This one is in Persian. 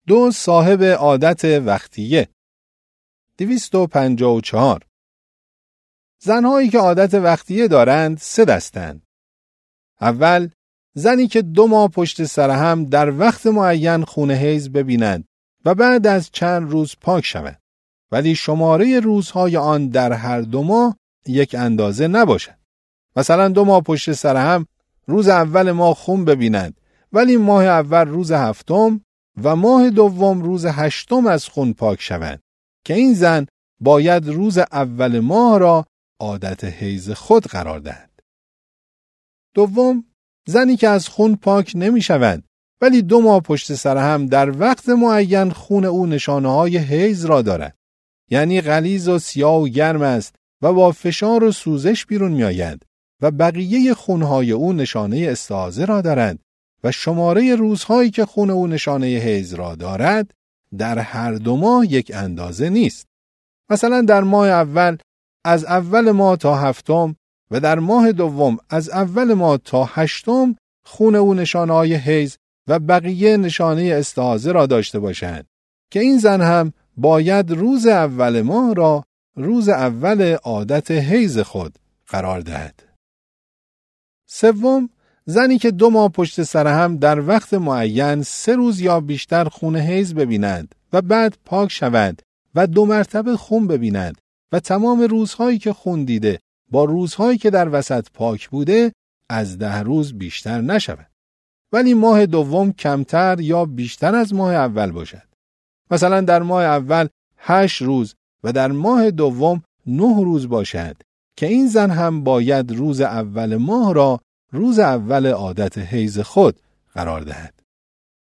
2 صاحب عادت وقتیه. 254 زنهایی که عادت وقتیه دارند 3 دستند. اول، زنی که 2 ماه پشت سر هم در وقت معین خون حیض ببینند و بعد از چند روز پاک شوند، ولی شماره روزهای آن در هر 2 ماه یک اندازه نباشد. مثلا 2 ماه پشت سر هم روز اول ماه خون ببینند، ولی ماه اول روز 7 و ماه دوم روز 8 از خون پاک شوند، که این زن باید روز اول ماه را عادت حیض خود قرار دهد. دوم، زنی که از خون پاک نمی شوند، ولی 2 ماه پشت سر هم در وقت معین خون او نشانه های حیض را دارد. یعنی غلیظ و سیاه و گرم است و با فشار و سوزش بیرون می آید و بقیه خونهای او نشانه استحاضه را دارند و شماره روزهایی که خون او نشانه حیض را دارد در هر 2 ماه یک اندازه نیست. مثلا در ماه اول از اول ماه تا 7 و در ماه دوم از اول ماه تا 8 خون او نشانه‌های حیض و بقیه نشانه استحاضه را داشته باشند، که این زن هم باید روز اول ماه را روز اول عادت حیض خود قرار دهد. سوم، زنی که 2 ماه پشت سر هم در وقت معین 3 روز یا بیشتر خون حیض ببینند و بعد پاک شوند و 2 مرتبه خون ببینند و تمام روزهایی که خون دیده با روزهایی که در وسط پاک بوده از 10 روز بیشتر نشود، ولی ماه دوم کمتر یا بیشتر از ماه اول باشد. مثلا در ماه اول 8 روز و در ماه دوم 9 روز باشد، که این زن هم باید روز اول ماه را روز اول عادت حیض خود قرار دهد.